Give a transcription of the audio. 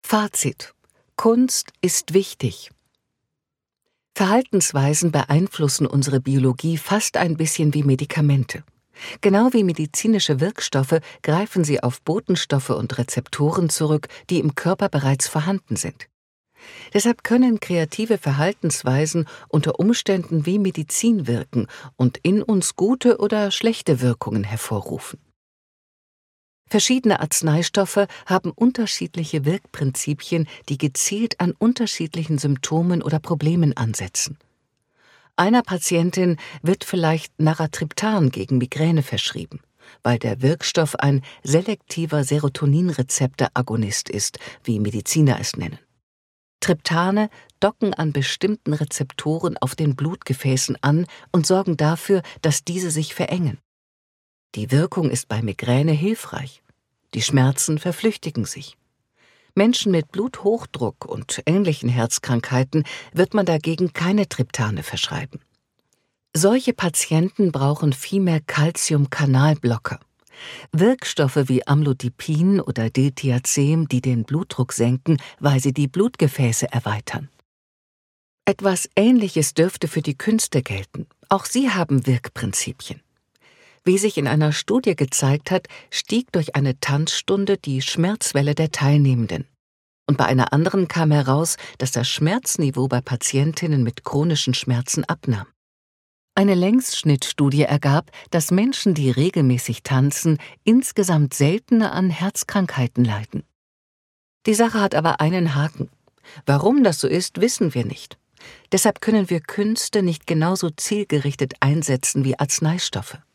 Fazit: Kunst ist wichtig. Verhaltensweisen beeinflussen unsere Biologie fast ein bisschen wie Medikamente. Genau wie medizinische Wirkstoffe greifen sie auf Botenstoffe und Rezeptoren zurück, die im Körper bereits vorhanden sind. Deshalb können kreative Verhaltensweisen unter Umständen wie Medizin wirken und in uns gute oder schlechte Wirkungen hervorrufen. Verschiedene Arzneistoffe haben unterschiedliche Wirkprinzipien, die gezielt an unterschiedlichen Symptomen oder Problemen ansetzen. Einer Patientin wird vielleicht Naratriptan gegen Migräne verschrieben, weil der Wirkstoff ein selektiver Serotoninrezeptor-Agonist ist, wie Mediziner es nennen. Triptane docken an bestimmten Rezeptoren auf den Blutgefäßen an und sorgen dafür, dass diese sich verengen. Die Wirkung ist bei Migräne hilfreich. Die Schmerzen verflüchtigen sich. Menschen mit Bluthochdruck und ähnlichen Herzkrankheiten wird man dagegen keine Triptane verschreiben. Solche Patienten brauchen vielmehr Calcium-Kanalblocker. Wirkstoffe wie Amlodipin oder Diltiazem, die den Blutdruck senken, weil sie die Blutgefäße erweitern. Etwas Ähnliches dürfte für die Künste gelten. Auch sie haben Wirkprinzipien. Wie sich in einer Studie gezeigt hat, stieg durch eine Tanzstunde die Schmerzwelle der Teilnehmenden. Und bei einer anderen kam heraus, dass das Schmerzniveau bei Patientinnen mit chronischen Schmerzen abnahm. Eine Längsschnittstudie ergab, dass Menschen, die regelmäßig tanzen, insgesamt seltener an Herzkrankheiten leiden. Die Sache hat aber einen Haken. Warum das so ist, wissen wir nicht. Deshalb können wir Künste nicht genauso zielgerichtet einsetzen wie Arzneistoffe.